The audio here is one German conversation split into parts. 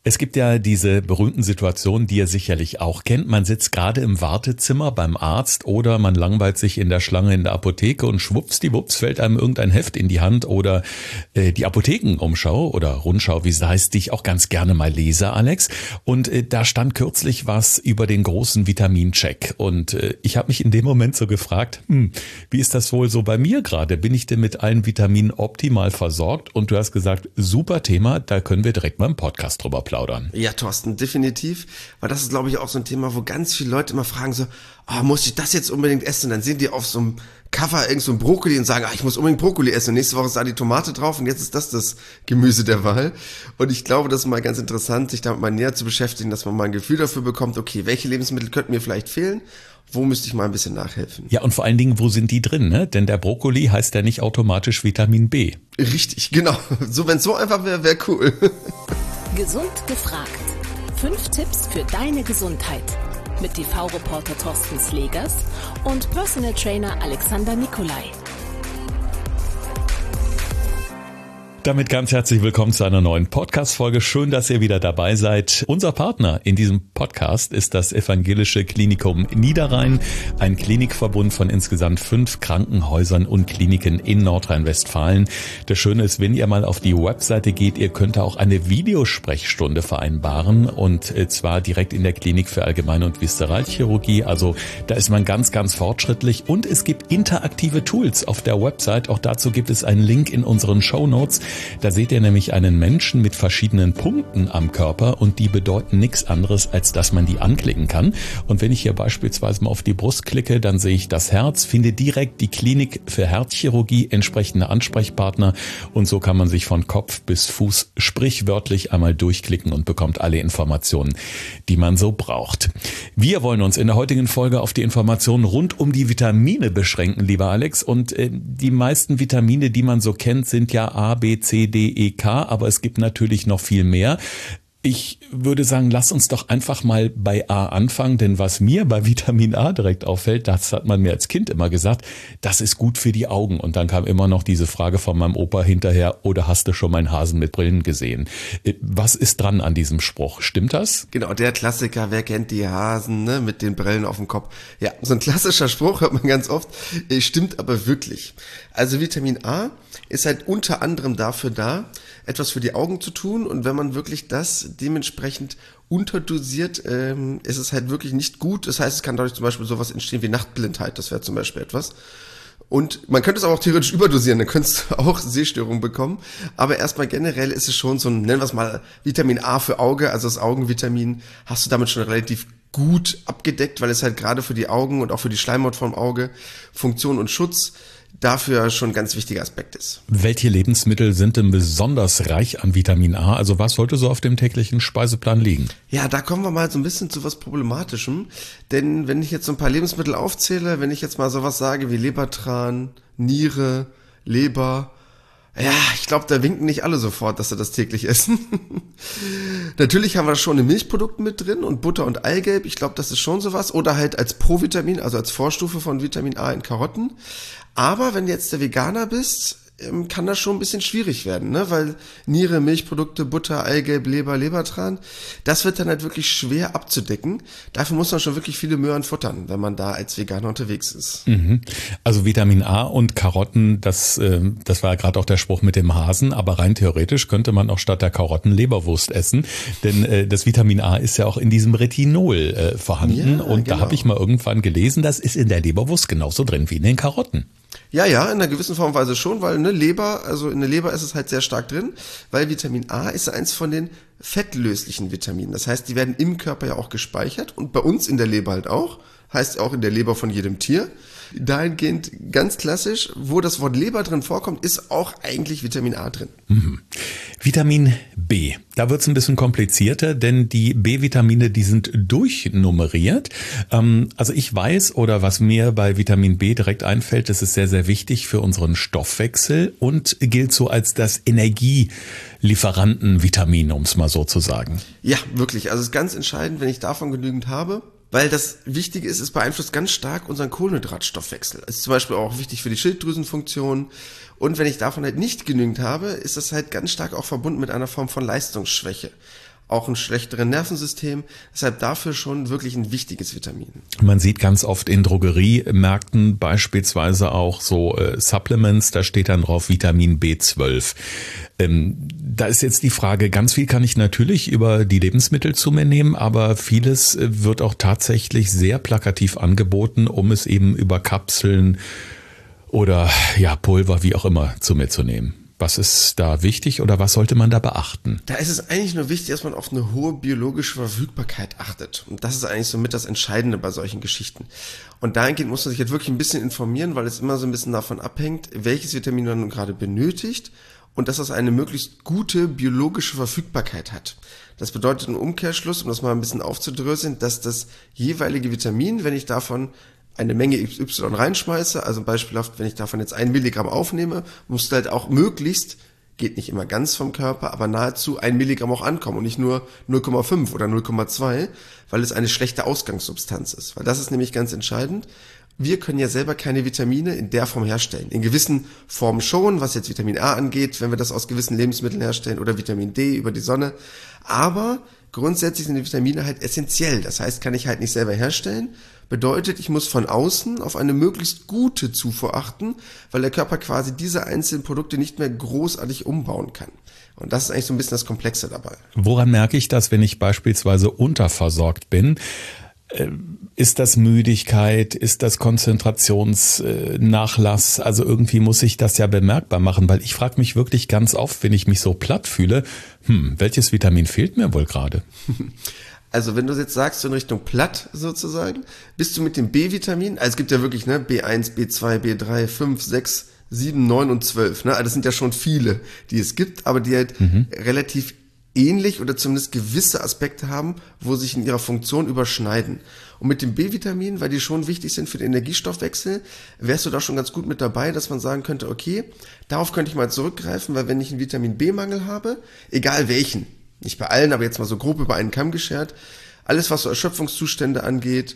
Es gibt ja diese berühmten Situationen, die ihr sicherlich auch kennt. Man sitzt gerade im Wartezimmer beim Arzt oder man langweilt sich in der Schlange in der Apotheke und schwuppsdiwupps fällt einem irgendein Heft in die Hand oder die Apothekenumschau oder Rundschau, wie es heißt, die ich auch ganz gerne mal lese, Alex. Und da stand kürzlich was über den großen Vitamincheck. Und ich habe mich in dem Moment so gefragt, wie ist das wohl so bei mir gerade? Bin ich denn mit allen Vitaminen optimal versorgt? Und du hast gesagt, super Thema, da können wir direkt mal im Podcast drüber plaudern. Ja, Thorsten, definitiv. Weil das ist, glaube ich, auch so ein Thema, wo ganz viele Leute immer fragen so, muss ich das jetzt unbedingt essen? Und dann sehen die auf so einem Cover irgend so ein Brokkoli und sagen, ich muss unbedingt Brokkoli essen. Und nächste Woche ist da die Tomate drauf und jetzt ist das Gemüse der Wahl. Und ich glaube, das ist mal ganz interessant, sich damit mal näher zu beschäftigen, dass man mal ein Gefühl dafür bekommt, okay, welche Lebensmittel könnten mir vielleicht fehlen? Wo müsste ich mal ein bisschen nachhelfen? Ja, und vor allen Dingen, wo sind die drin? Ne? Denn der Brokkoli heißt ja nicht automatisch Vitamin B. Richtig, genau. So, wenn es so einfach wäre, wäre cool. Gesund gefragt. 5 Tipps für deine Gesundheit. Mit TV-Reporter Thorsten Slegers und Personal Trainer Alexander Nikolai. Damit ganz herzlich willkommen zu einer neuen Podcast-Folge. Schön, dass ihr wieder dabei seid. Unser Partner in diesem Podcast ist das Evangelische Klinikum Niederrhein, ein Klinikverbund von insgesamt 5 Krankenhäusern und Kliniken in Nordrhein-Westfalen. Das Schöne ist, wenn ihr mal auf die Webseite geht, ihr könnt da auch eine Videosprechstunde vereinbaren und zwar direkt in der Klinik für Allgemein- und Viszeralchirurgie. Also da ist man ganz, ganz fortschrittlich und es gibt interaktive Tools auf der Website. Auch dazu gibt es einen Link in unseren Shownotes. Da seht ihr nämlich einen Menschen mit verschiedenen Punkten am Körper und die bedeuten nichts anderes, als dass man die anklicken kann. Und wenn ich hier beispielsweise mal auf die Brust klicke, dann sehe ich das Herz, finde direkt die Klinik für Herzchirurgie, entsprechende Ansprechpartner und so kann man sich von Kopf bis Fuß sprichwörtlich einmal durchklicken und bekommt alle Informationen, die man so braucht. Wir wollen uns in der heutigen Folge auf die Informationen rund um die Vitamine beschränken, lieber Alex. Und die meisten Vitamine, die man so kennt, sind ja A, B, C, D, E, K, aber es gibt natürlich noch viel mehr. Ich würde sagen, lass uns doch einfach mal bei A anfangen, denn was mir bei Vitamin A direkt auffällt, das hat man mir als Kind immer gesagt, das ist gut für die Augen. Und dann kam immer noch diese Frage von meinem Opa hinterher, oder hast du schon mal einen Hasen mit Brillen gesehen? Was ist dran an diesem Spruch? Stimmt das? Genau, der Klassiker, wer kennt die Hasen, ne, mit den Brillen auf dem Kopf. Ja, so ein klassischer Spruch hört man ganz oft, stimmt aber wirklich. Also Vitamin A ist halt unter anderem dafür da, etwas für die Augen zu tun und wenn man wirklich das dementsprechend unterdosiert, ist es halt wirklich nicht gut. Das heißt, es kann dadurch zum Beispiel sowas entstehen wie Nachtblindheit, das wäre zum Beispiel etwas. Und man könnte es aber auch theoretisch überdosieren, dann könntest du auch Sehstörungen bekommen. Aber erstmal generell ist es schon so ein, nennen wir es mal, Vitamin A für Auge, also das Augenvitamin, hast du damit schon relativ gut abgedeckt, weil es halt gerade für die Augen und auch für die Schleimhaut vom Auge Funktion und Schutz dafür schon ein ganz wichtiger Aspekt ist. Welche Lebensmittel sind denn besonders reich an Vitamin A? Also was sollte so auf dem täglichen Speiseplan liegen? Ja, da kommen wir mal so ein bisschen zu was Problematischem. Denn wenn ich jetzt so ein paar Lebensmittel aufzähle, wenn ich jetzt mal sowas sage wie Lebertran, Niere, Leber, ja, ich glaube, da winken nicht alle sofort, dass sie das täglich essen. Natürlich haben wir schon in Milchprodukten mit drin und Butter und Eigelb. Ich glaube, das ist schon sowas. Oder halt als Provitamin, also als Vorstufe von Vitamin A in Karotten. Aber wenn du jetzt der Veganer bist, kann das schon ein bisschen schwierig werden, ne? Weil Niere, Milchprodukte, Butter, Eigelb, Leber, Lebertran, das wird dann halt wirklich schwer abzudecken. Dafür muss man schon wirklich viele Möhren futtern, wenn man da als Veganer unterwegs ist. Also Vitamin A und Karotten, das war ja gerade auch der Spruch mit dem Hasen, aber rein theoretisch könnte man auch statt der Karotten Leberwurst essen, denn das Vitamin A ist ja auch in diesem Retinol vorhanden und genau. Da habe ich mal irgendwann gelesen, das ist in der Leberwurst genauso drin wie in den Karotten. Ja, in einer gewissen Form und Weise schon, weil eine Leber, also in der Leber ist es halt sehr stark drin, weil Vitamin A ist eins von den fettlöslichen Vitaminen. Das heißt, die werden im Körper ja auch gespeichert und bei uns in der Leber halt auch, heißt auch in der Leber von jedem Tier. Dahingehend ganz klassisch, wo das Wort Leber drin vorkommt, ist auch eigentlich Vitamin A drin. Vitamin B, da wird es ein bisschen komplizierter, denn die B-Vitamine, die sind durchnummeriert. Also ich weiß, oder was mir bei Vitamin B direkt einfällt, das ist sehr, sehr wichtig für unseren Stoffwechsel und gilt so als das Energielieferanten-Vitamin, um es mal so zu sagen. Ja, wirklich. Also es ist ganz entscheidend, wenn ich davon genügend habe. Weil das Wichtige ist, es beeinflusst ganz stark unseren Kohlenhydratstoffwechsel. Es ist zum Beispiel auch wichtig für die Schilddrüsenfunktion. Und wenn ich davon halt nicht genügend habe, ist das halt ganz stark auch verbunden mit einer Form von Leistungsschwäche. auch ein schlechteres Nervensystem. Deshalb dafür schon wirklich ein wichtiges Vitamin. Man sieht ganz oft in Drogeriemärkten beispielsweise auch so Supplements, da steht dann drauf Vitamin B12. Da ist jetzt die Frage, ganz viel kann ich natürlich über die Lebensmittel zu mir nehmen, aber vieles wird auch tatsächlich sehr plakativ angeboten, um es eben über Kapseln oder ja Pulver, wie auch immer, zu mir zu nehmen. Was ist da wichtig oder was sollte man da beachten? Da ist es eigentlich nur wichtig, dass man auf eine hohe biologische Verfügbarkeit achtet. Und das ist eigentlich somit das Entscheidende bei solchen Geschichten. Und dahingehend muss man sich jetzt wirklich ein bisschen informieren, weil es immer so ein bisschen davon abhängt, welches Vitamin man nun gerade benötigt und dass das eine möglichst gute biologische Verfügbarkeit hat. Das bedeutet im Umkehrschluss, um das mal ein bisschen aufzudröseln, dass das jeweilige Vitamin, wenn ich davon eine Menge XY reinschmeiße, also beispielhaft, wenn ich davon jetzt 1 Milligramm aufnehme, muss halt auch möglichst, geht nicht immer ganz vom Körper, aber nahezu 1 Milligramm auch ankommen und nicht nur 0,5 oder 0,2, weil es eine schlechte Ausgangssubstanz ist. Weil das ist nämlich ganz entscheidend. Wir können ja selber keine Vitamine in der Form herstellen. In gewissen Formen schon, was jetzt Vitamin A angeht, wenn wir das aus gewissen Lebensmitteln herstellen oder Vitamin D über die Sonne. Aber grundsätzlich sind die Vitamine halt essentiell. Das heißt, kann ich halt nicht selber herstellen. Bedeutet, ich muss von außen auf eine möglichst gute Zufuhr achten, weil der Körper quasi diese einzelnen Produkte nicht mehr großartig umbauen kann. Und das ist eigentlich so ein bisschen das Komplexe dabei. Woran merke ich das, wenn ich beispielsweise unterversorgt bin? Ist das Müdigkeit? Ist das Konzentrationsnachlass? Also irgendwie muss ich das ja bemerkbar machen, weil ich frage mich wirklich ganz oft, wenn ich mich so platt fühle, welches Vitamin fehlt mir wohl gerade? Also wenn du jetzt sagst, so in Richtung platt sozusagen, bist du mit dem B-Vitamin, also es gibt ja wirklich B1, B2, B3, 5, 6, 7, 9 und 12. Also das sind ja schon viele, die es gibt, aber die halt relativ ähnlich oder zumindest gewisse Aspekte haben, wo sich in ihrer Funktion überschneiden. Und mit dem B-Vitamin, weil die schon wichtig sind für den Energiestoffwechsel, wärst du da schon ganz gut mit dabei, dass man sagen könnte, okay, darauf könnte ich mal zurückgreifen, weil wenn ich einen Vitamin B-Mangel habe, egal welchen, nicht bei allen, aber jetzt mal so grob über einen Kamm geschert, alles was so Erschöpfungszustände angeht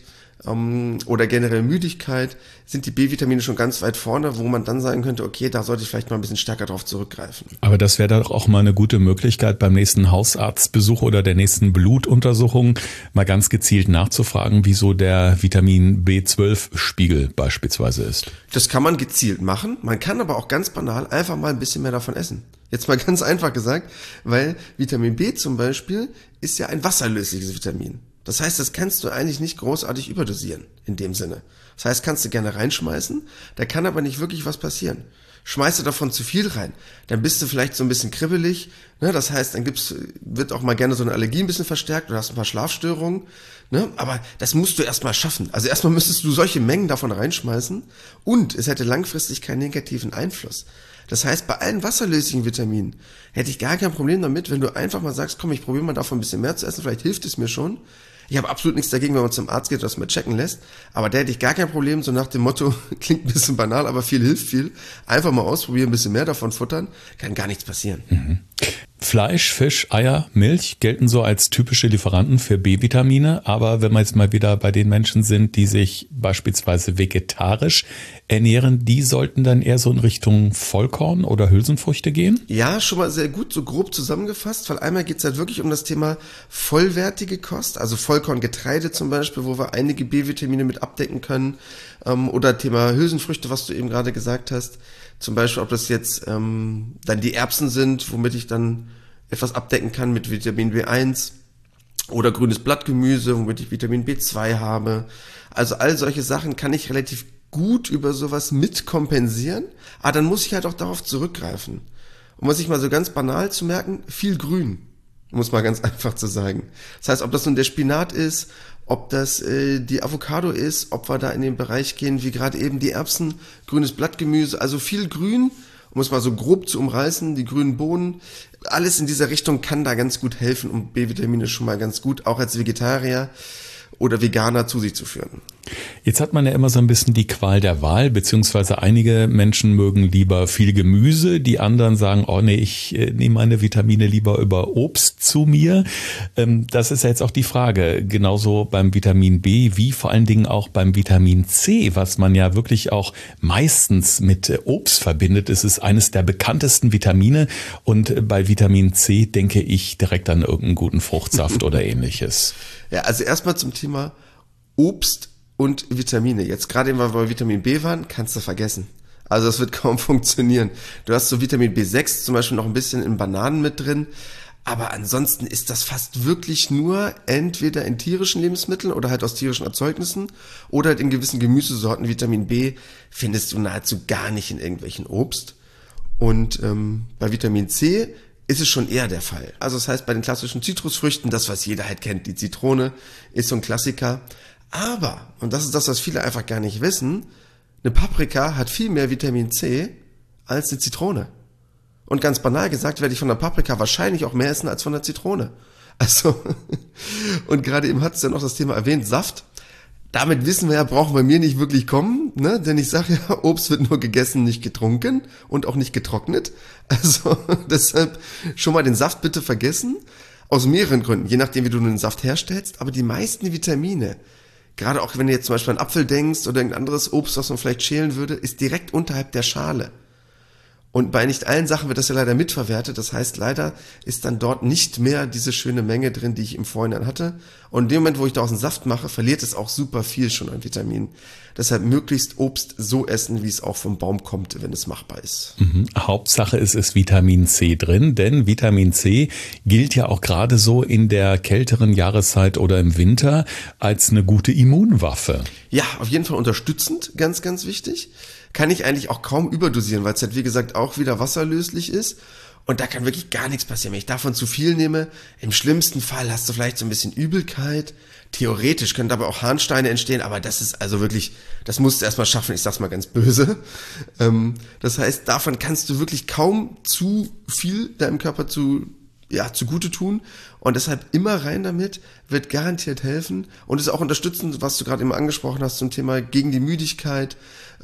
oder generell Müdigkeit, sind die B-Vitamine schon ganz weit vorne, wo man dann sagen könnte, okay, da sollte ich vielleicht mal ein bisschen stärker drauf zurückgreifen. Aber das wäre doch auch mal eine gute Möglichkeit, beim nächsten Hausarztbesuch oder der nächsten Blutuntersuchung mal ganz gezielt nachzufragen, wieso der Vitamin B12-Spiegel beispielsweise ist. Das kann man gezielt machen. Man kann aber auch ganz banal einfach mal ein bisschen mehr davon essen. Jetzt mal ganz einfach gesagt, weil Vitamin B zum Beispiel ist ja ein wasserlösliches Vitamin. Das heißt, das kannst du eigentlich nicht großartig überdosieren, in dem Sinne. Das heißt, kannst du gerne reinschmeißen, da kann aber nicht wirklich was passieren. Schmeißt du davon zu viel rein, dann bist du vielleicht so ein bisschen kribbelig, das heißt, dann wird auch mal gerne so eine Allergie ein bisschen verstärkt oder hast ein paar Schlafstörungen, aber das musst du erstmal schaffen. Also erstmal müsstest du solche Mengen davon reinschmeißen und es hätte langfristig keinen negativen Einfluss. Das heißt, bei allen wasserlöslichen Vitaminen hätte ich gar kein Problem damit, wenn du einfach mal sagst, komm, ich probiere mal davon ein bisschen mehr zu essen, vielleicht hilft es mir schon. Ich habe absolut nichts dagegen, wenn man zum Arzt geht und das mal checken lässt, aber da hätte ich gar kein Problem, so nach dem Motto, klingt ein bisschen banal, aber viel hilft viel, einfach mal ausprobieren, ein bisschen mehr davon futtern, kann gar nichts passieren. Mhm. Fleisch, Fisch, Eier, Milch gelten so als typische Lieferanten für B-Vitamine, aber wenn wir jetzt mal wieder bei den Menschen sind, die sich beispielsweise vegetarisch ernähren, die sollten dann eher so in Richtung Vollkorn oder Hülsenfrüchte gehen? Ja, schon mal sehr gut, so grob zusammengefasst, weil einmal geht es halt wirklich um das Thema vollwertige Kost, also Vollkorngetreide zum Beispiel, wo wir einige B-Vitamine mit abdecken können, oder Thema Hülsenfrüchte, was du eben gerade gesagt hast. Zum Beispiel, ob das jetzt dann die Erbsen sind, womit ich dann etwas abdecken kann mit Vitamin B1 oder grünes Blattgemüse, womit ich Vitamin B2 habe. Also all solche Sachen kann ich relativ gut über sowas mitkompensieren, aber dann muss ich halt auch darauf zurückgreifen. Um es sich mal so ganz banal zu merken, viel Grün, um es mal ganz einfach zu sagen. Das heißt, ob das nun der Spinat ist, ob das die Avocado ist, ob wir da in den Bereich gehen, wie gerade eben die Erbsen, grünes Blattgemüse, also viel Grün, um es mal so grob zu umreißen, die grünen Bohnen, alles in dieser Richtung kann da ganz gut helfen, um B-Vitamine schon mal ganz gut, auch als Vegetarier oder Veganer zu sich zu führen. Jetzt hat man ja immer so ein bisschen die Qual der Wahl, beziehungsweise einige Menschen mögen lieber viel Gemüse, die anderen sagen, oh nee, ich nehme meine Vitamine lieber über Obst zu mir. Das ist ja jetzt auch die Frage, genauso beim Vitamin B wie vor allen Dingen auch beim Vitamin C, was man ja wirklich auch meistens mit Obst verbindet. Es ist eines der bekanntesten Vitamine und bei Vitamin C denke ich direkt an irgendeinen guten Fruchtsaft oder ähnliches. Ja, also erstmal zum Thema Obst und Vitamine. Jetzt gerade eben, weil wir bei Vitamin B waren, kannst du vergessen. Also das wird kaum funktionieren. Du hast so Vitamin B6 zum Beispiel noch ein bisschen in Bananen mit drin, aber ansonsten ist das fast wirklich nur entweder in tierischen Lebensmitteln oder halt aus tierischen Erzeugnissen oder halt in gewissen Gemüsesorten. Vitamin B findest du nahezu gar nicht in irgendwelchen Obst. Und bei Vitamin C ist es schon eher der Fall. Also das heißt, bei den klassischen Zitrusfrüchten, das, was jeder halt kennt, die Zitrone, ist so ein Klassiker. Aber, und das ist das, was viele einfach gar nicht wissen, eine Paprika hat viel mehr Vitamin C als eine Zitrone. Und ganz banal gesagt, werde ich von der Paprika wahrscheinlich auch mehr essen als von der Zitrone. Also, und gerade eben hat es ja noch das Thema erwähnt, Saft. Damit wissen wir ja, brauchen bei mir nicht wirklich kommen, ne? Denn ich sage ja, Obst wird nur gegessen, nicht getrunken und auch nicht getrocknet. Also deshalb schon mal den Saft bitte vergessen. Aus mehreren Gründen, je nachdem, wie du den Saft herstellst. Aber die meisten Vitamine, gerade auch wenn du jetzt zum Beispiel an Apfel denkst oder irgendein anderes Obst, was man vielleicht schälen würde, ist direkt unterhalb der Schale. Und bei nicht allen Sachen wird das ja leider mitverwertet. Das heißt, leider ist dann dort nicht mehr diese schöne Menge drin, die ich im Vorhinein hatte. Und in dem Moment, wo ich daraus einen Saft mache, verliert es auch super viel schon an Vitaminen. Deshalb möglichst Obst so essen, wie es auch vom Baum kommt, wenn es machbar ist. Hauptsache es ist Vitamin C drin, denn Vitamin C gilt ja auch gerade so in der kälteren Jahreszeit oder im Winter als eine gute Immunwaffe. Ja, auf jeden Fall unterstützend, ganz, ganz wichtig. Kann ich eigentlich auch kaum überdosieren, weil es halt wie gesagt auch wieder wasserlöslich ist. Und da kann wirklich gar nichts passieren. Wenn ich davon zu viel nehme, im schlimmsten Fall hast du vielleicht so ein bisschen Übelkeit. Theoretisch können dabei auch Harnsteine entstehen, aber das ist also wirklich, das musst du erstmal schaffen, ich sag's mal ganz böse. Das heißt, davon kannst du wirklich kaum zu viel deinem Körper zugute tun. Und deshalb immer rein damit, wird garantiert helfen und ist auch unterstützend, was du gerade immer angesprochen hast zum Thema gegen die Müdigkeit.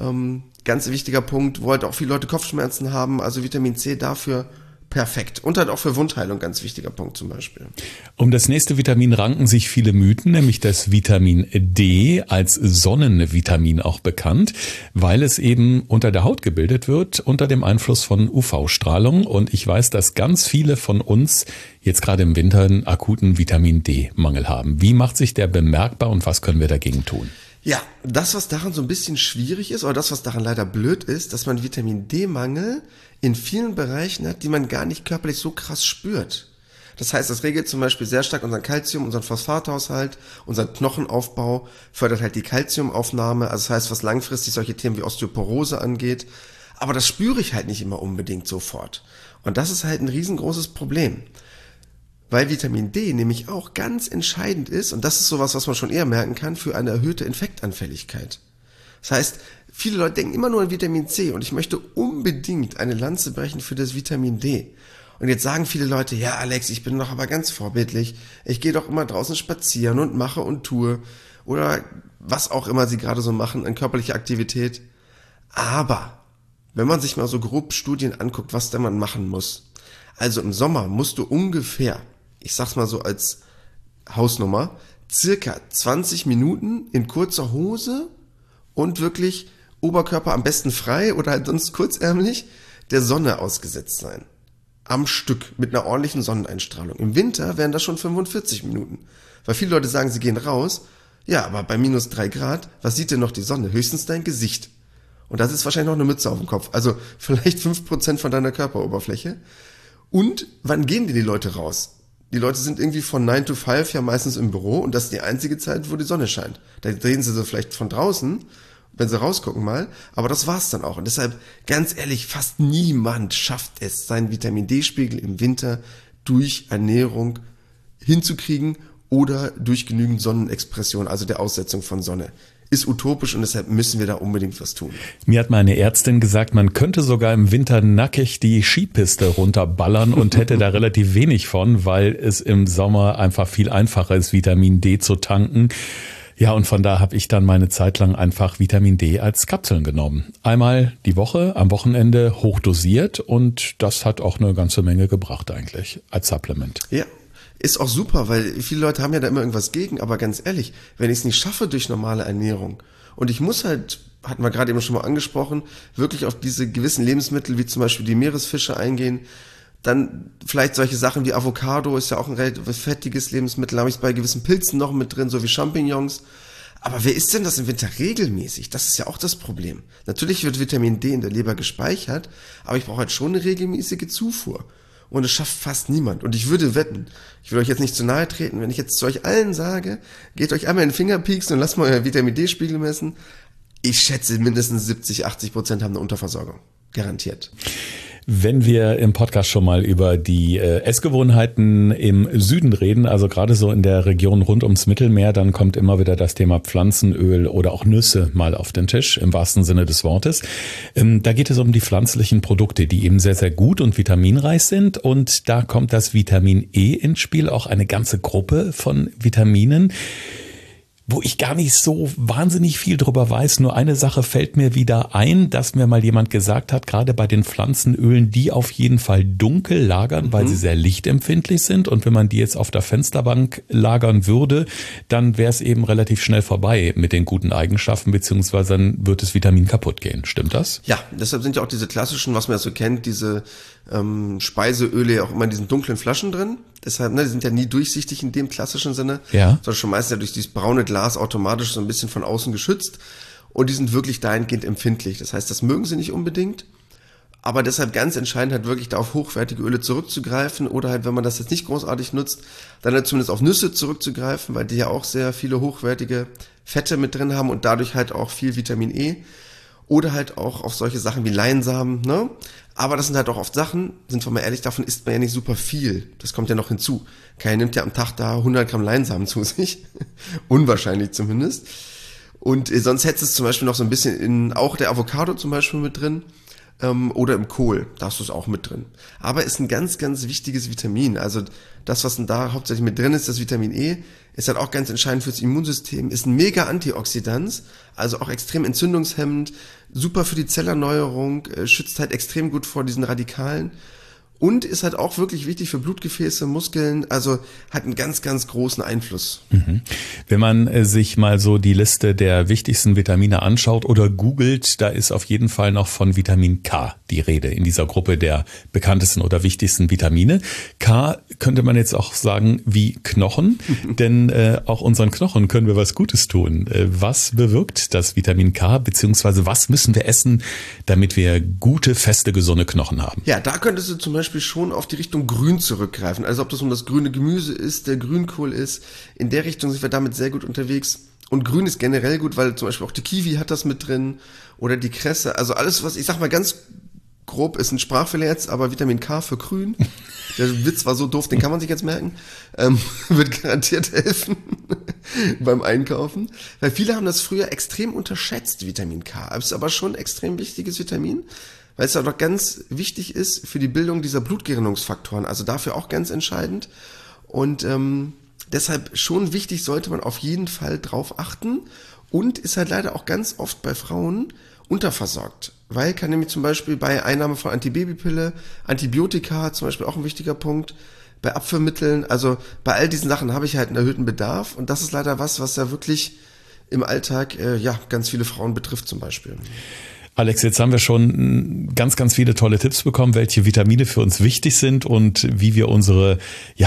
Ganz wichtiger Punkt, wo halt auch viele Leute Kopfschmerzen haben, also Vitamin C dafür perfekt. Und halt auch für Wundheilung ganz wichtiger Punkt zum Beispiel. Um das nächste Vitamin ranken sich viele Mythen, nämlich das Vitamin D als Sonnenvitamin auch bekannt, weil es eben unter der Haut gebildet wird, unter dem Einfluss von UV-Strahlung. Und ich weiß, dass ganz viele von uns jetzt gerade im Winter einen akuten Vitamin D-Mangel haben. Wie macht sich der bemerkbar und was können wir dagegen tun? Ja, das, was daran so ein bisschen schwierig ist, oder das, was daran leider blöd ist, dass man Vitamin D-Mangel in vielen Bereichen hat, die man gar nicht körperlich so krass spürt. Das heißt, das regelt zum Beispiel sehr stark unseren Calcium, unseren Phosphathaushalt, unseren Knochenaufbau, fördert halt die Calciumaufnahme, also das heißt, was langfristig solche Themen wie Osteoporose angeht. Aber das spüre ich halt nicht immer unbedingt sofort. Und das ist halt ein riesengroßes Problem. Weil Vitamin D nämlich auch ganz entscheidend ist, und das ist sowas, was man schon eher merken kann, für eine erhöhte Infektanfälligkeit. Das heißt, viele Leute denken immer nur an Vitamin C und ich möchte unbedingt eine Lanze brechen für das Vitamin D. Und jetzt sagen viele Leute, ja Alex, ich bin doch aber ganz vorbildlich, ich gehe doch immer draußen spazieren und mache und tue oder was auch immer sie gerade so machen an körperlicher Aktivität. Aber wenn man sich mal so grob Studien anguckt, was denn man machen muss, also im Sommer musst du ungefähr, ich sag's mal so als Hausnummer, circa 20 Minuten in kurzer Hose und wirklich Oberkörper am besten frei oder halt sonst kurzärmlich der Sonne ausgesetzt sein. Am Stück mit einer ordentlichen Sonneneinstrahlung. Im Winter wären das schon 45 Minuten. Weil viele Leute sagen, sie gehen raus. Ja, aber bei minus 3 Grad, was sieht denn noch die Sonne? Höchstens dein Gesicht. Und da sitzt wahrscheinlich noch eine Mütze auf dem Kopf. Also vielleicht 5% von deiner Körperoberfläche. Und wann gehen denn die Leute raus? Die Leute sind irgendwie von 9 to 5 ja meistens im Büro und das ist die einzige Zeit, wo die Sonne scheint. Da drehen sie so vielleicht von draußen, wenn sie rausgucken mal, aber das war's dann auch. Und deshalb, ganz ehrlich, fast niemand schafft es, seinen Vitamin-D-Spiegel im Winter durch Ernährung hinzukriegen oder durch genügend Sonnenexpression, also der Aussetzung von Sonne. Ist utopisch und deshalb müssen wir da unbedingt was tun. Mir hat meine Ärztin gesagt, man könnte sogar im Winter nackig die Skipiste runterballern und hätte da relativ wenig von, weil es im Sommer einfach viel einfacher ist, Vitamin D zu tanken. Ja, und von da habe ich dann meine Zeit lang einfach Vitamin D als Kapseln genommen. Einmal die Woche, am Wochenende hochdosiert und das hat auch eine ganze Menge gebracht eigentlich als Supplement. Ja, ist auch super, weil viele Leute haben ja da immer irgendwas gegen, aber ganz ehrlich, wenn ich es nicht schaffe durch normale Ernährung und ich muss halt, hatten wir gerade eben schon mal angesprochen, wirklich auf diese gewissen Lebensmittel wie zum Beispiel die Meeresfische eingehen, dann vielleicht solche Sachen wie Avocado ist ja auch ein relativ fettiges Lebensmittel, habe ich es bei gewissen Pilzen noch mit drin, so wie Champignons. Aber wer isst denn das im Winter regelmäßig? Das ist ja auch das Problem. Natürlich wird Vitamin D in der Leber gespeichert, aber ich brauche halt schon eine regelmäßige Zufuhr. Und es schafft fast niemand. Und ich würde wetten, ich will euch jetzt nicht zu nahe treten, wenn ich jetzt zu euch allen sage, geht euch einmal in den Finger pieksen und lasst mal euer Vitamin D-Spiegel messen. Ich schätze, mindestens 70-80% haben eine Unterversorgung. Garantiert. Wenn wir im Podcast schon mal über die Essgewohnheiten im Süden reden, also gerade so in der Region rund ums Mittelmeer, dann kommt immer wieder das Thema Pflanzenöl oder auch Nüsse mal auf den Tisch, im wahrsten Sinne des Wortes. Da geht es um die pflanzlichen Produkte, die eben sehr, sehr gut und vitaminreich sind. Und da kommt das Vitamin E ins Spiel, auch eine ganze Gruppe von Vitaminen, wo ich gar nicht so wahnsinnig viel drüber weiß. Nur eine Sache fällt mir wieder ein, dass mir mal jemand gesagt hat, gerade bei den Pflanzenölen, die auf jeden Fall dunkel lagern, weil sie sehr lichtempfindlich sind. Und wenn man die jetzt auf der Fensterbank lagern würde, dann wäre es eben relativ schnell vorbei mit den guten Eigenschaften, beziehungsweise dann wird das Vitamin kaputt gehen. Stimmt das? Ja, deshalb sind ja auch diese klassischen, was man ja so kennt, diese Speiseöle ja auch immer in diesen dunklen Flaschen drin. Deshalb, die sind ja nie durchsichtig in dem klassischen Sinne, sondern schon meistens ja durch dieses braune Glas automatisch so ein bisschen von außen geschützt. Und die sind wirklich dahingehend empfindlich. Das heißt, das mögen sie nicht unbedingt. Aber deshalb ganz entscheidend halt wirklich da auf hochwertige Öle zurückzugreifen oder halt, wenn man das jetzt nicht großartig nutzt, dann halt zumindest auf Nüsse zurückzugreifen, weil die ja auch sehr viele hochwertige Fette mit drin haben und dadurch halt auch viel Vitamin E. Oder halt auch auf solche Sachen wie Leinsamen, ne? Aber das sind halt auch oft Sachen, sind wir mal ehrlich, davon isst man ja nicht super viel. Das kommt ja noch hinzu. Keiner nimmt ja am Tag da 100 Gramm Leinsamen zu sich. Unwahrscheinlich zumindest. Und sonst hättest du es zum Beispiel noch so ein bisschen in, auch der Avocado zum Beispiel mit drin. Oder im Kohl, da hast du es auch mit drin. Aber ist ein ganz, ganz wichtiges Vitamin. Also das, was denn da hauptsächlich mit drin ist, das Vitamin E, ist halt auch ganz entscheidend fürs Immunsystem, ist ein mega Antioxidant, also auch extrem entzündungshemmend, super für die Zellerneuerung, schützt halt extrem gut vor diesen Radikalen. Und ist halt auch wirklich wichtig für Blutgefäße, Muskeln, also hat einen ganz, ganz großen Einfluss. Wenn man sich mal so die Liste der wichtigsten Vitamine anschaut oder googelt, da ist auf jeden Fall noch von Vitamin K die Rede in dieser Gruppe der bekanntesten oder wichtigsten Vitamine. K könnte man jetzt auch sagen wie Knochen, denn auch unseren Knochen können wir was Gutes tun. Was bewirkt das Vitamin K, beziehungsweise was müssen wir essen, damit wir gute, feste, gesunde Knochen haben? Ja, da könntest du zum Beispiel schon auf die Richtung Grün zurückgreifen. Also ob das um das grüne Gemüse ist, der Grünkohl ist. In der Richtung sind wir damit sehr gut unterwegs. Und Grün ist generell gut, weil zum Beispiel auch die Kiwi hat das mit drin oder die Kresse. Also alles, was ich sag mal ganz grob, ist ein Sprachfehler jetzt, aber Vitamin K für Grün. Der Witz war so doof, den kann man sich jetzt merken. Wird garantiert helfen beim Einkaufen. Weil viele haben das früher extrem unterschätzt, Vitamin K. Es ist aber schon ein extrem wichtiges Vitamin, weil es auch noch ganz wichtig ist für die Bildung dieser Blutgerinnungsfaktoren, also dafür auch ganz entscheidend. Und deshalb schon wichtig, sollte man auf jeden Fall drauf achten und ist halt leider auch ganz oft bei Frauen unterversorgt. Weil kann nämlich zum Beispiel bei Einnahme von Antibabypille, Antibiotika zum Beispiel auch ein wichtiger Punkt, bei Abführmitteln, also bei all diesen Sachen habe ich halt einen erhöhten Bedarf und das ist leider was ja wirklich im Alltag ganz viele Frauen betrifft zum Beispiel. Alex, jetzt haben wir schon ganz, ganz viele tolle Tipps bekommen, welche Vitamine für uns wichtig sind und wie wir unsere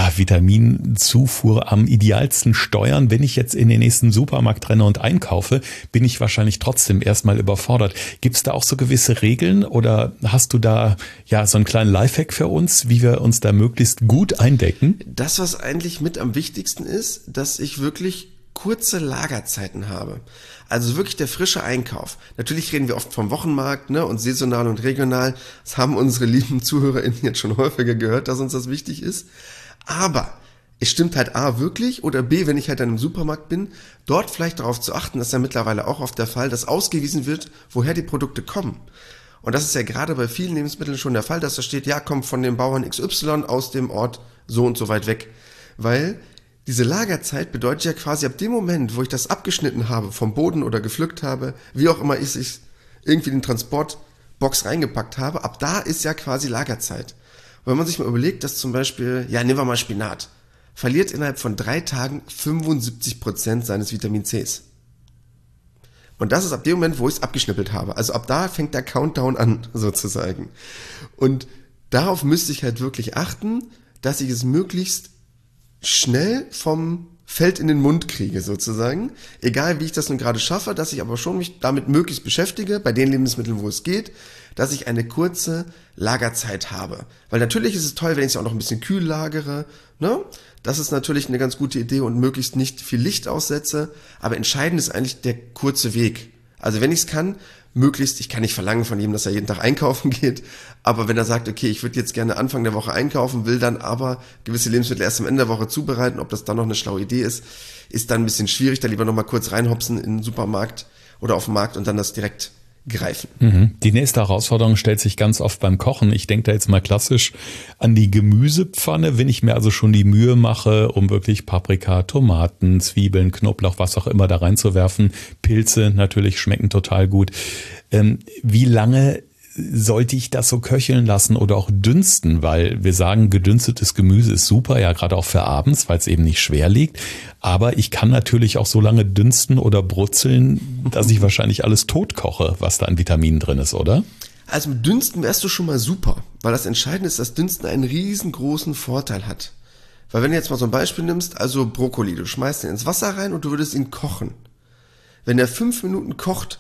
Vitaminzufuhr am idealsten steuern. Wenn ich jetzt in den nächsten Supermarkt renne und einkaufe, bin ich wahrscheinlich trotzdem erstmal überfordert. Gibt es da auch so gewisse Regeln oder hast du da so einen kleinen Lifehack für uns, wie wir uns da möglichst gut eindecken? Das, was eigentlich mit am wichtigsten ist, dass ich wirklich kurze Lagerzeiten habe. Also wirklich der frische Einkauf. Natürlich reden wir oft vom Wochenmarkt, und saisonal und regional. Das haben unsere lieben ZuhörerInnen jetzt schon häufiger gehört, dass uns das wichtig ist. Aber es stimmt halt A wirklich oder B, wenn ich halt dann im Supermarkt bin, dort vielleicht darauf zu achten, das ist ja mittlerweile auch oft der Fall, dass ausgewiesen wird, woher die Produkte kommen. Und das ist ja gerade bei vielen Lebensmitteln schon der Fall, dass da steht, kommt von dem Bauern XY aus dem Ort so und so weit weg. Weil diese Lagerzeit bedeutet ja quasi ab dem Moment, wo ich das abgeschnitten habe, vom Boden oder gepflückt habe, wie auch immer ich irgendwie in den Transportbox reingepackt habe, ab da ist ja quasi Lagerzeit. Und wenn man sich mal überlegt, dass zum Beispiel, nehmen wir mal Spinat, verliert innerhalb von 3 Tagen 75% seines Vitamin Cs. Und das ist ab dem Moment, wo ich es abgeschnippelt habe. Also ab da fängt der Countdown an, sozusagen. Und darauf müsste ich halt wirklich achten, dass ich es möglichst schnell vom Feld in den Mund kriege, sozusagen. Egal, wie ich das nun gerade schaffe, dass ich aber schon mich damit möglichst beschäftige, bei den Lebensmitteln, wo es geht, dass ich eine kurze Lagerzeit habe. Weil natürlich ist es toll, wenn ich es auch noch ein bisschen kühl lagere, ne? Das ist natürlich eine ganz gute Idee und möglichst nicht viel Licht aussetze. Aber entscheidend ist eigentlich der kurze Weg. Also wenn ich es kann, möglichst, ich kann nicht verlangen von jedem, dass er jeden Tag einkaufen geht, aber wenn er sagt, okay, ich würde jetzt gerne Anfang der Woche einkaufen, will dann aber gewisse Lebensmittel erst am Ende der Woche zubereiten, ob das dann noch eine schlaue Idee ist dann ein bisschen schwierig, da lieber nochmal kurz reinhopsen in den Supermarkt oder auf den Markt und dann das direkt greifen. Die nächste Herausforderung stellt sich ganz oft beim Kochen. Ich denke da jetzt mal klassisch an die Gemüsepfanne, wenn ich mir also schon die Mühe mache, um wirklich Paprika, Tomaten, Zwiebeln, Knoblauch, was auch immer da reinzuwerfen. Pilze natürlich schmecken total gut. Wie lange sollte ich das so köcheln lassen oder auch dünsten? Weil wir sagen, gedünstetes Gemüse ist super, ja gerade auch für abends, weil es eben nicht schwer liegt. Aber ich kann natürlich auch so lange dünsten oder brutzeln, dass ich wahrscheinlich alles tot koche, was da an Vitaminen drin ist, oder? Also mit Dünsten wärst du schon mal super, weil das Entscheidende ist, dass Dünsten einen riesengroßen Vorteil hat. Weil wenn du jetzt mal so ein Beispiel nimmst, also Brokkoli, du schmeißt ihn ins Wasser rein und du würdest ihn kochen. Wenn er 5 Minuten kocht,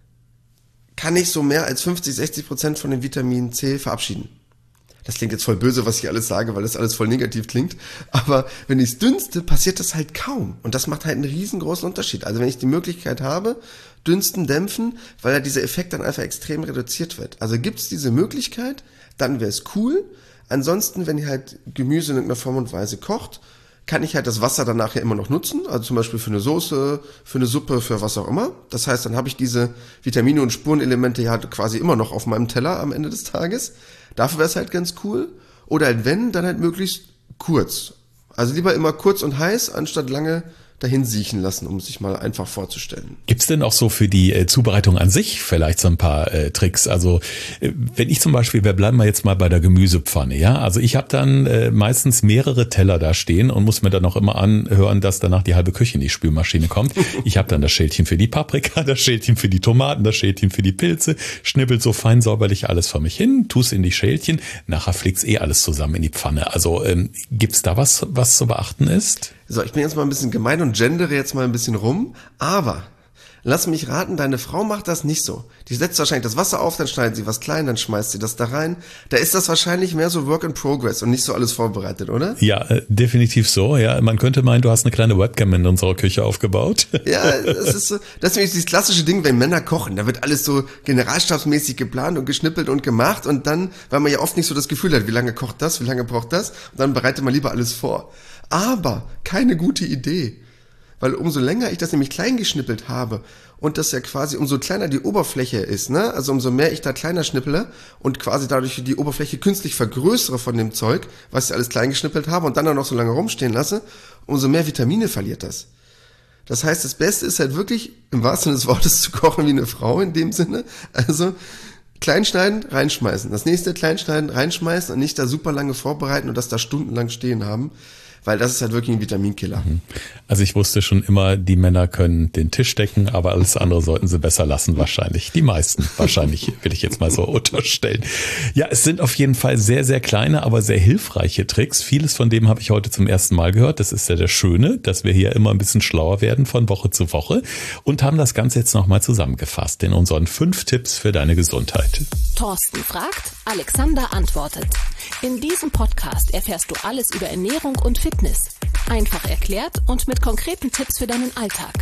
kann ich so mehr als 50-60% von dem Vitamin C verabschieden. Das klingt jetzt voll böse, was ich alles sage, weil das alles voll negativ klingt. Aber wenn ich es dünste, passiert das halt kaum. Und das macht halt einen riesengroßen Unterschied. Also wenn ich die Möglichkeit habe, dünsten, dämpfen, weil ja dieser Effekt dann einfach extrem reduziert wird. Also gibt es diese Möglichkeit, dann wäre es cool. Ansonsten, wenn ihr halt Gemüse in irgendeiner Form und Weise kocht, kann ich halt das Wasser danach ja immer noch nutzen, also zum Beispiel für eine Soße, für eine Suppe, für was auch immer. Das heißt, dann habe ich diese Vitamine und Spurenelemente ja quasi immer noch auf meinem Teller am Ende des Tages. Dafür wäre es halt ganz cool. Oder halt wenn, dann halt möglichst kurz. Also lieber immer kurz und heiß, anstatt lange dahin siechen lassen, um sich mal einfach vorzustellen. Gibt's denn auch so für die Zubereitung an sich vielleicht so ein paar Tricks? Also wenn ich zum Beispiel, wir bleiben mal jetzt mal bei der Gemüsepfanne, ja? Also ich habe dann meistens mehrere Teller da stehen und muss mir dann auch immer anhören, dass danach die halbe Küche in die Spülmaschine kommt. Ich habe dann das Schälchen für die Paprika, das Schälchen für die Tomaten, das Schälchen für die Pilze, schnippelt so fein säuberlich alles vor mich hin, tu's in die Schälchen, nachher fliegt's alles zusammen in die Pfanne. Also gibt's da was zu beachten ist? So, ich bin jetzt mal ein bisschen gemein und gendere jetzt mal ein bisschen rum, aber lass mich raten, deine Frau macht das nicht so. Die setzt wahrscheinlich das Wasser auf, dann schneidet sie was klein, dann schmeißt sie das da rein. Da ist das wahrscheinlich mehr so Work in Progress und nicht so alles vorbereitet, oder? Ja, definitiv so. Ja, man könnte meinen, du hast eine kleine Webcam in unserer Küche aufgebaut. Ja, das ist nämlich dieses klassische Ding, wenn Männer kochen, da wird alles so generalstabsmäßig geplant und geschnippelt und gemacht und dann, weil man ja oft nicht so das Gefühl hat, wie lange kocht das, wie lange braucht das, und dann bereitet man lieber alles vor. Aber keine gute Idee, weil umso länger ich das nämlich klein geschnippelt habe und das ja quasi, umso kleiner die Oberfläche ist, ne? Also umso mehr ich da kleiner schnippele und quasi dadurch die Oberfläche künstlich vergrößere von dem Zeug, was ich alles klein geschnippelt habe und dann auch noch so lange rumstehen lasse, umso mehr Vitamine verliert das. Das heißt, das Beste ist halt wirklich, im wahrsten Sinne des Wortes, zu kochen wie eine Frau in dem Sinne. Also kleinschneiden, reinschmeißen. Das nächste kleinschneiden, reinschmeißen und nicht da super lange vorbereiten und das da stundenlang stehen haben. Weil das ist halt wirklich ein Vitaminkiller. Also ich wusste schon immer, die Männer können den Tisch decken, aber alles andere sollten sie besser lassen wahrscheinlich. Die meisten wahrscheinlich, will ich jetzt mal so unterstellen. Ja, es sind auf jeden Fall sehr, sehr kleine, aber sehr hilfreiche Tricks. Vieles von dem habe ich heute zum ersten Mal gehört. Das ist ja das Schöne, dass wir hier immer ein bisschen schlauer werden von Woche zu Woche und haben das Ganze jetzt nochmal zusammengefasst in unseren 5 Tipps für deine Gesundheit. Thorsten fragt, Alexander antwortet. In diesem Podcast erfährst du alles über Ernährung und Fitness. Einfach erklärt und mit konkreten Tipps für deinen Alltag.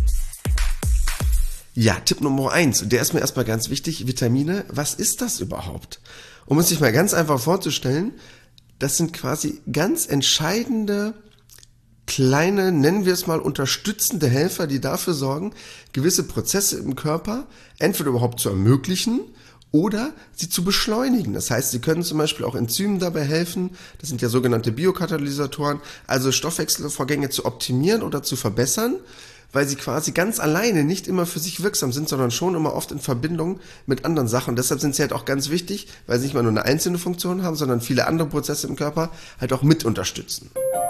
Ja, Tipp Nummer 1, und der ist mir erstmal ganz wichtig, Vitamine, was ist das überhaupt? Um es sich mal ganz einfach vorzustellen, das sind quasi ganz entscheidende, kleine, nennen wir es mal, unterstützende Helfer, die dafür sorgen, gewisse Prozesse im Körper entweder überhaupt zu ermöglichen oder sie zu beschleunigen. Das heißt, sie können zum Beispiel auch Enzymen dabei helfen, das sind ja sogenannte Biokatalysatoren, also Stoffwechselvorgänge zu optimieren oder zu verbessern, weil sie quasi ganz alleine nicht immer für sich wirksam sind, sondern schon immer oft in Verbindung mit anderen Sachen. Und deshalb sind sie halt auch ganz wichtig, weil sie nicht mal nur eine einzelne Funktion haben, sondern viele andere Prozesse im Körper halt auch mit unterstützen.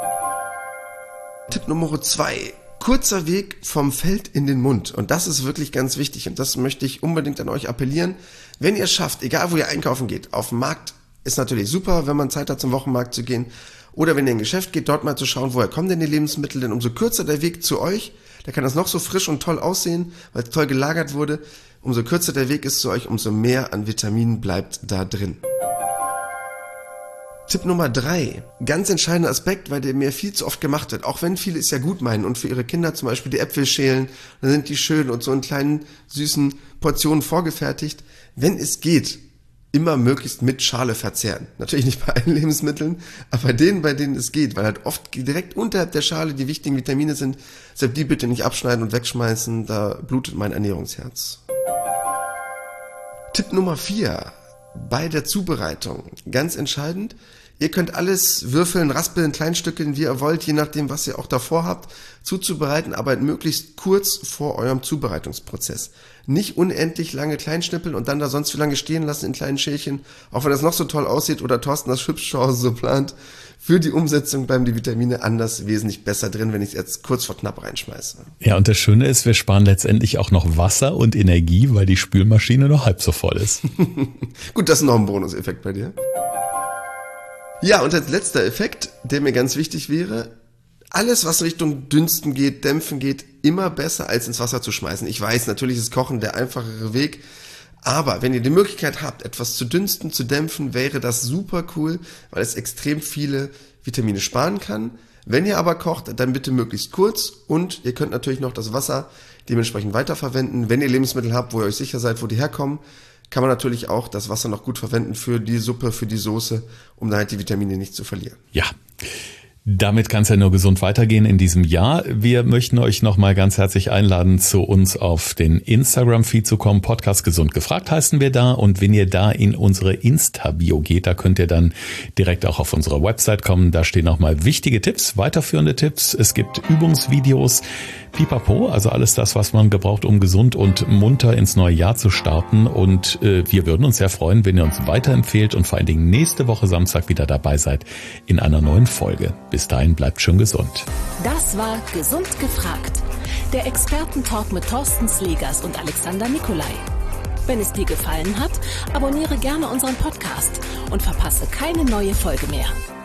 Tipp Nummer 2. Kurzer Weg vom Feld in den Mund. Und das ist wirklich ganz wichtig. Und das möchte ich unbedingt an euch appellieren. Wenn ihr es schafft, egal wo ihr einkaufen geht, auf dem Markt ist natürlich super, wenn man Zeit hat, zum Wochenmarkt zu gehen. Oder wenn ihr in ein Geschäft geht, dort mal zu schauen, woher kommen denn die Lebensmittel. Denn umso kürzer der Weg zu euch, da kann das noch so frisch und toll aussehen, weil es toll gelagert wurde. Umso kürzer der Weg ist zu euch, umso mehr an Vitaminen bleibt da drin. Tipp Nummer 3, ganz entscheidender Aspekt, weil der mir viel zu oft gemacht wird, auch wenn viele es ja gut meinen und für ihre Kinder zum Beispiel die Äpfel schälen, dann sind die schön und so in kleinen, süßen Portionen vorgefertigt. Wenn es geht, immer möglichst mit Schale verzehren. Natürlich nicht bei allen Lebensmitteln, aber bei denen es geht, weil halt oft direkt unterhalb der Schale die wichtigen Vitamine sind. Deshalb die bitte nicht abschneiden und wegschmeißen, da blutet mein Ernährungsherz. Tipp Nummer 4. Bei der Zubereitung, ganz entscheidend, ihr könnt alles würfeln, raspeln, kleinstückeln, wie ihr wollt, je nachdem, was ihr auch davor habt, zuzubereiten, aber möglichst kurz vor eurem Zubereitungsprozess. Nicht unendlich lange kleinschnippeln und dann da sonst wie lange stehen lassen in kleinen Schälchen, auch wenn das noch so toll aussieht oder Thorsten das hübsch zu Hause so plant. Für die Umsetzung bleiben die Vitamine anders wesentlich besser drin, wenn ich es jetzt kurz vor knapp reinschmeiße. Ja, und das Schöne ist, wir sparen letztendlich auch noch Wasser und Energie, weil die Spülmaschine nur halb so voll ist. Gut, das ist noch ein Bonuseffekt bei dir. Ja, und als letzter Effekt, der mir ganz wichtig wäre, alles, was Richtung Dünsten geht, Dämpfen geht, immer besser als ins Wasser zu schmeißen. Ich weiß, natürlich ist Kochen der einfachere Weg, aber wenn ihr die Möglichkeit habt, etwas zu dünsten, zu dämpfen, wäre das super cool, weil es extrem viele Vitamine sparen kann. Wenn ihr aber kocht, dann bitte möglichst kurz und ihr könnt natürlich noch das Wasser dementsprechend weiterverwenden. Wenn ihr Lebensmittel habt, wo ihr euch sicher seid, wo die herkommen, kann man natürlich auch das Wasser noch gut verwenden für die Suppe, für die Soße, um dann halt die Vitamine nicht zu verlieren. Ja. Damit kann es ja nur gesund weitergehen in diesem Jahr. Wir möchten euch nochmal ganz herzlich einladen, zu uns auf den Instagram-Feed zu kommen. Podcast Gesund gefragt heißen wir da. Und wenn ihr da in unsere Insta-Bio geht, da könnt ihr dann direkt auch auf unsere Website kommen. Da stehen nochmal wichtige Tipps, weiterführende Tipps. Es gibt Übungsvideos, pipapo, also alles das, was man gebraucht, um gesund und munter ins neue Jahr zu starten. Und wir würden uns sehr freuen, wenn ihr uns weiterempfehlt und vor allen Dingen nächste Woche Samstag wieder dabei seid in einer neuen Folge. Bis dahin bleibt schön gesund. Das war Gesund gefragt. Der Expertentalk mit Thorsten Slegers und Alexander Nikolai. Wenn es dir gefallen hat, abonniere gerne unseren Podcast und verpasse keine neue Folge mehr.